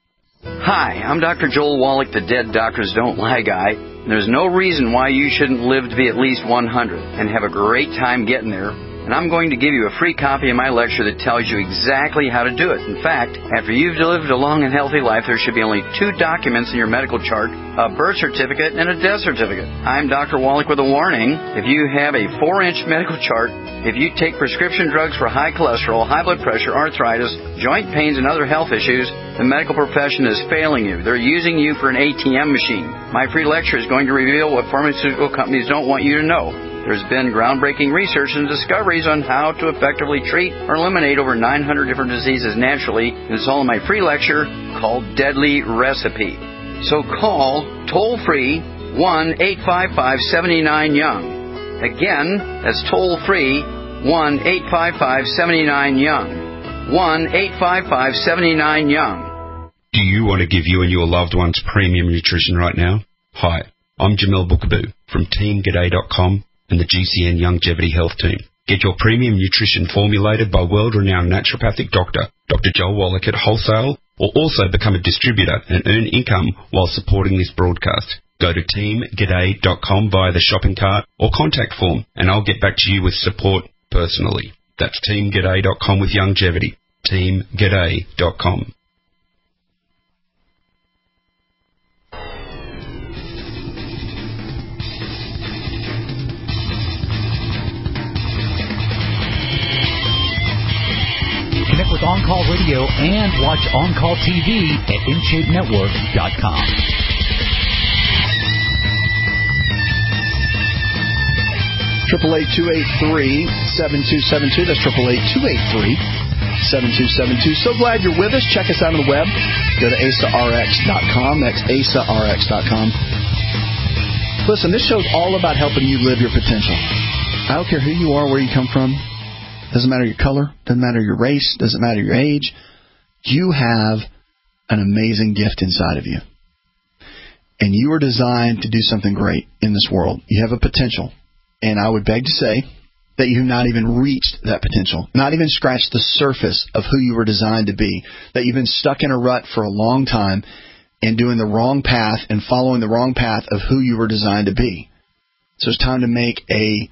Hi, I'm Doctor Joel Wallach, the Dead Doctors Don't Lie guy. There's no reason why you shouldn't live to be at least one hundred and have a great time getting there. And I'm going to give you a free copy of my lecture that tells you exactly how to do it. In fact, after you've lived a long and healthy life, there should be only two documents in your medical chart, a birth certificate and a death certificate. I'm Doctor Wallach with a warning. If you have a four-inch medical chart, if you take prescription drugs for high cholesterol, high blood pressure, arthritis, joint pains, and other health issues, the medical profession is failing you. They're using you for an A T M machine. My free lecture is going to reveal what pharmaceutical companies don't want you to know. There's been groundbreaking research and discoveries on how to effectively treat or eliminate over nine hundred different diseases naturally. And it's all in my free lecture called Deadly Recipe. So call toll-free one eight five five, seven nine, young. Again, that's toll-free one eight five five, seven nine, young. one eight five five, seven nine, young. Do you want to give you and your loved ones premium nutrition right now? Hi, I'm Jamel Bookaboo from Team G'day dot com and the G C N Longevity Health Team. Get your premium nutrition formulated by world-renowned naturopathic doctor, Doctor Joel Wallach at wholesale, or also become a distributor and earn income while supporting this broadcast. Go to Team G'day dot com via the shopping cart or contact form, and I'll get back to you with support personally. That's Team G'day dot com with longevity. Team G'day dot com. Connect with On Call Radio and watch On Call T V at in shape network dot com. Triple eight two eight three seven two seven two. That's triple eight two eight three seven two seven two. So glad you're with us. Check us out on the web. Go to A S A R X dot com. That's A S A R X dot com. Listen, this show's all about helping you live your potential. I don't care who you are, where you come from. Doesn't matter your color. Doesn't matter your race. Doesn't matter your age. You have an amazing gift inside of you. And you are designed to do something great in this world. You have a potential. And I would beg to say that you have not even reached that potential, not even scratched the surface of who you were designed to be, that you've been stuck in a rut for a long time and doing the wrong path and following the wrong path of who you were designed to be. So it's time to make a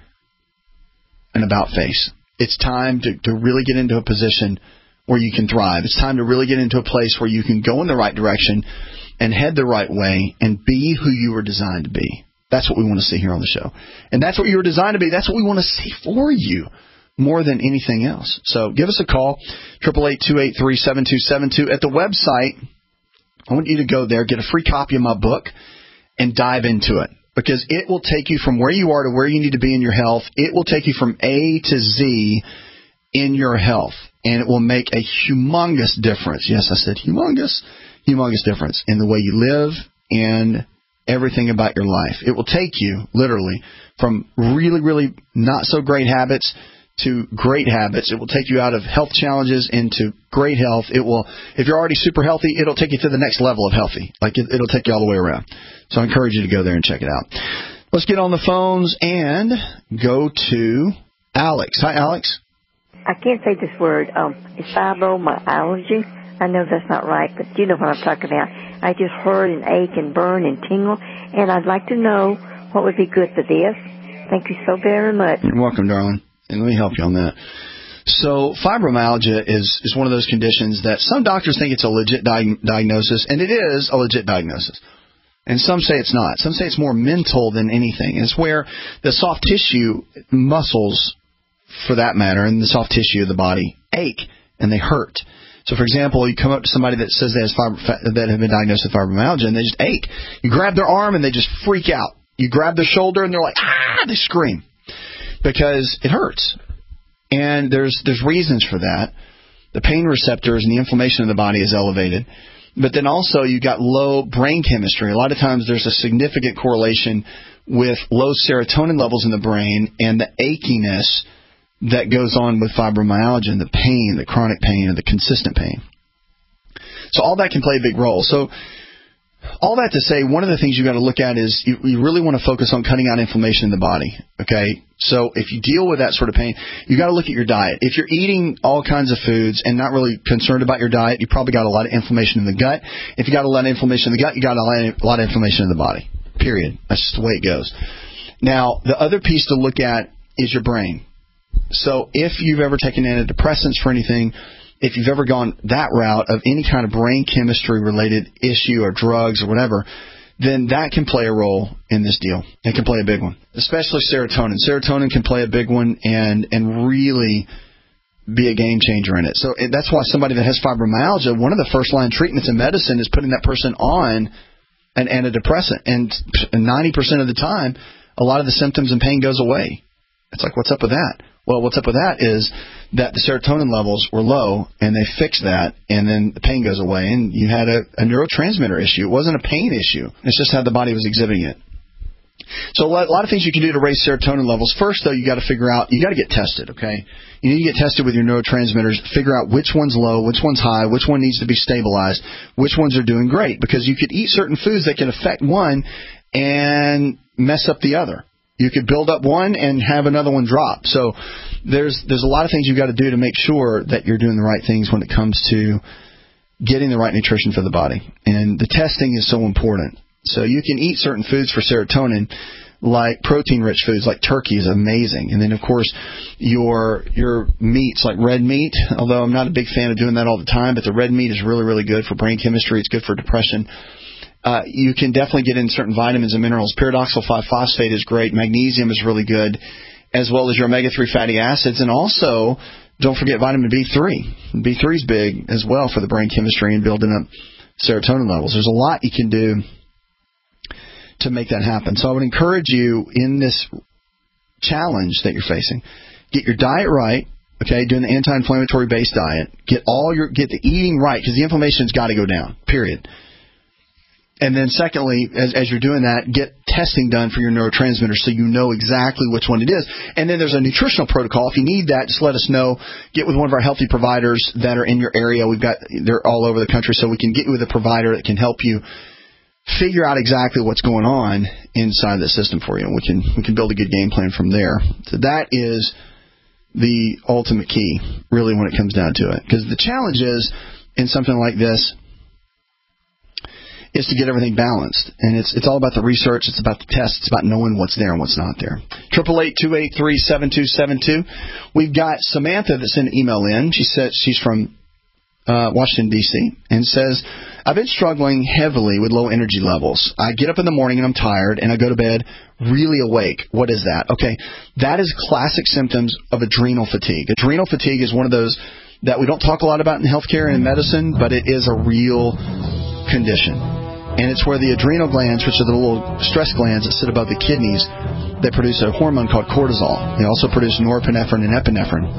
an about face. It's time to, to really get into a position where you can thrive. It's time to really get into a place where you can go in the right direction and head the right way and be who you were designed to be. That's what we want to see here on the show. And that's what you were designed to be. That's what we want to see for you more than anything else. So give us a call, eight eight eight, two eight three, seven two seven two. At the website, I want you to go there, get a free copy of my book, and dive into it. Because it will take you from where you are to where you need to be in your health. It will take you from A to Z in your health. And it will make a humongous difference. Yes, I said humongous. Humongous difference in the way you live and everything about your life. It will take you, literally, from really, really not so great habits to great habits. It will take you out of health challenges into great health. It will, if you're already super healthy, it'll take you to the next level of healthy. Like it, it'll take you all the way around. So I encourage you to go there and check it out. Let's get on the phones and go to Alex. Hi, Alex. I can't say this word. Um, it's fibromyalgia. I know that's not right, but you know what I'm talking about. I just heard an ache and burn and tingle, and I'd like to know what would be good for this. Thank you so very much. You're welcome, darling. And let me help you on that. So fibromyalgia is, is one of those conditions that some doctors think it's a legit di- diagnosis, and it is a legit diagnosis. And some say it's not. Some say it's more mental than anything. It's where the soft tissue, muscles, for that matter, and the soft tissue of the body ache, and they hurt. So, for example, you come up to somebody that says they has fibro, that have been diagnosed with fibromyalgia, and they just ache. You grab their arm, and they just freak out. You grab their shoulder, and they're like, ah, they scream. Because it hurts. And there's there's reasons for that. The pain receptors and the inflammation in the body is elevated. But then also you've got low brain chemistry. A lot of times there's a significant correlation with low serotonin levels in the brain and the achiness that goes on with fibromyalgia and the pain, the chronic pain, and the consistent pain. So all that can play a big role. So all that to say, one of the things you've got to look at is you, you really want to focus on cutting out inflammation in the body, okay? So if you deal with that sort of pain, you've got to look at your diet. If you're eating all kinds of foods and not really concerned about your diet, you probably got a lot of inflammation in the gut. If you got a lot of inflammation in the gut, you got a lot of, a lot of inflammation in the body, period. That's just the way it goes. Now, the other piece to look at is your brain. So if you've ever taken antidepressants for anything, if you've ever gone that route of any kind of brain chemistry related issue or drugs or whatever, then that can play a role in this deal. It can play a big one, especially serotonin. Serotonin can play a big one and, and really be a game changer in it. So that's why somebody that has fibromyalgia, one of the first line treatments in medicine is putting that person on an antidepressant. And ninety percent of the time, a lot of the symptoms and pain goes away. It's like, what's up with that? Well, what's up with that is that the serotonin levels were low, and they fixed that, and then the pain goes away, and you had a, a neurotransmitter issue. It wasn't a pain issue. It's just how the body was exhibiting it. So a lot, a lot of things you can do to raise serotonin levels. First, though, you got to figure out, you got to get tested, okay? You need to get tested with your neurotransmitters, figure out which one's low, which one's high, which one needs to be stabilized, which ones are doing great, because you could eat certain foods that can affect one and mess up the other. You could build up one and have another one drop. So there's there's a lot of things you've got to do to make sure that you're doing the right things when it comes to getting the right nutrition for the body. And the testing is so important. So you can eat certain foods for serotonin, like protein-rich foods, like turkey is amazing. And then, of course, your your meats, like red meat, although I'm not a big fan of doing that all the time, but the red meat is really, really good for brain chemistry. It's good for depression. Uh, you can definitely get in certain vitamins and minerals. Pyridoxal five phosphate is great. Magnesium is really good, as well as your omega three fatty acids. And also, don't forget vitamin B three. B three is big as well for the brain chemistry and building up serotonin levels. There's a lot you can do to make that happen. So I would encourage you in this challenge that you're facing, get your diet right. Okay, doing the anti-inflammatory based diet. Get all your get the eating right, because the inflammation's got to go down. Period. And then secondly, as, as you're doing that, get testing done for your neurotransmitters so you know exactly which one it is. And then there's a nutritional protocol. If you need that, just let us know. Get with one of our healthy providers that are in your area. We've got they're all over the country, so we can get you with a provider that can help you figure out exactly what's going on inside the system for you. And we can we can build a good game plan from there. So that is the ultimate key, really, when it comes down to it. Because the challenge is, in something like this, is to get everything balanced. And it's it's all about the research. It's about the tests. It's about knowing what's there and what's not there. eight eight eight, two eight three, seven two seven two. We've got Samantha that sent an email in. She says she's from uh, Washington, D C, and says, I've been struggling heavily with low energy levels. I get up in the morning and I'm tired, and I go to bed really awake. What is that? Okay, that is classic symptoms of adrenal fatigue. Adrenal fatigue is one of those that we don't talk a lot about in healthcare and in medicine, but it is a real condition. And it's where the adrenal glands, which are the little stress glands that sit above the kidneys, they produce a hormone called cortisol. They also produce norepinephrine and epinephrine.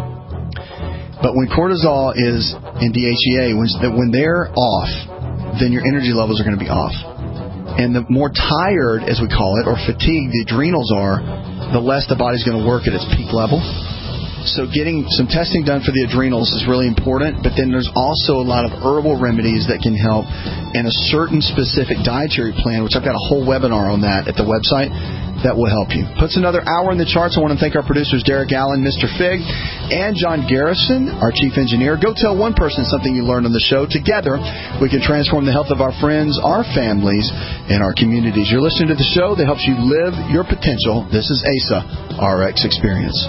But when cortisol is in D H E A, when, when they're off, then your energy levels are going to be off. And the more tired, as we call it, or fatigued the adrenals are, the less the body's going to work at its peak level. So getting some testing done for the adrenals is really important, but then there's also a lot of herbal remedies that can help, and a certain specific dietary plan, which I've got a whole webinar on that at the website, that will help you. Puts another hour in the charts. I want to thank our producers, Derek Allen, Mister Fig, and John Garrison, our chief engineer. Go tell one person something you learned on the show. Together, we can transform the health of our friends, our families, and our communities. You're listening to the show that helps you live your potential. This is A S A R X Experience.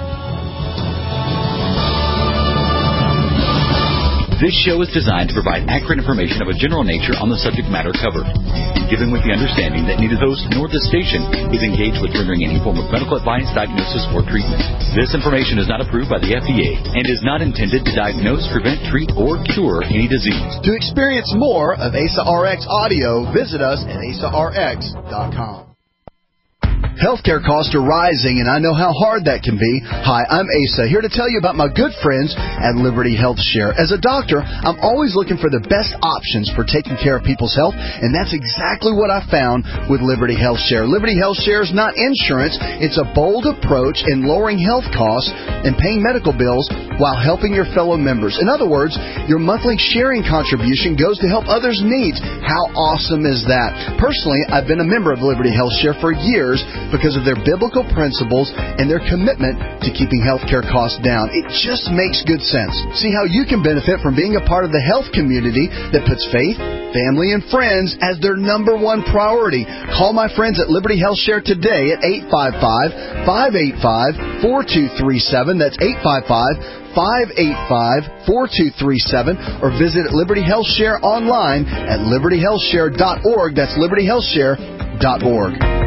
This show is designed to provide accurate information of a general nature on the subject matter covered, given with the understanding that neither host nor the station is engaged with rendering any form of medical advice, diagnosis, or treatment. This information is not approved by the F D A and is not intended to diagnose, prevent, treat, or cure any disease. To experience more of A S A R X audio, visit us at A S A R X dot com. Healthcare costs are rising, and I know how hard that can be. Hi, I'm Asa, here to tell you about my good friends at Liberty Health Share. As a doctor, I'm always looking for the best options for taking care of people's health, and that's exactly what I found with Liberty Health Share. Liberty Health Share is not insurance. It's a bold approach in lowering health costs and paying medical bills while helping your fellow members. In other words, your monthly sharing contribution goes to help others' needs. How awesome is that? Personally, I've been a member of Liberty Health Share for years, because of their biblical principles and their commitment to keeping healthcare costs down. It just makes good sense. See how you can benefit from being a part of the health community that puts faith, family, and friends as their number one priority. Call my friends at Liberty Health Share today at eight five five, five eight five, four two three seven. That's eight five five, five eight five, four two three seven. Or visit Liberty Health Share online at liberty health share dot org. That's liberty health share dot org.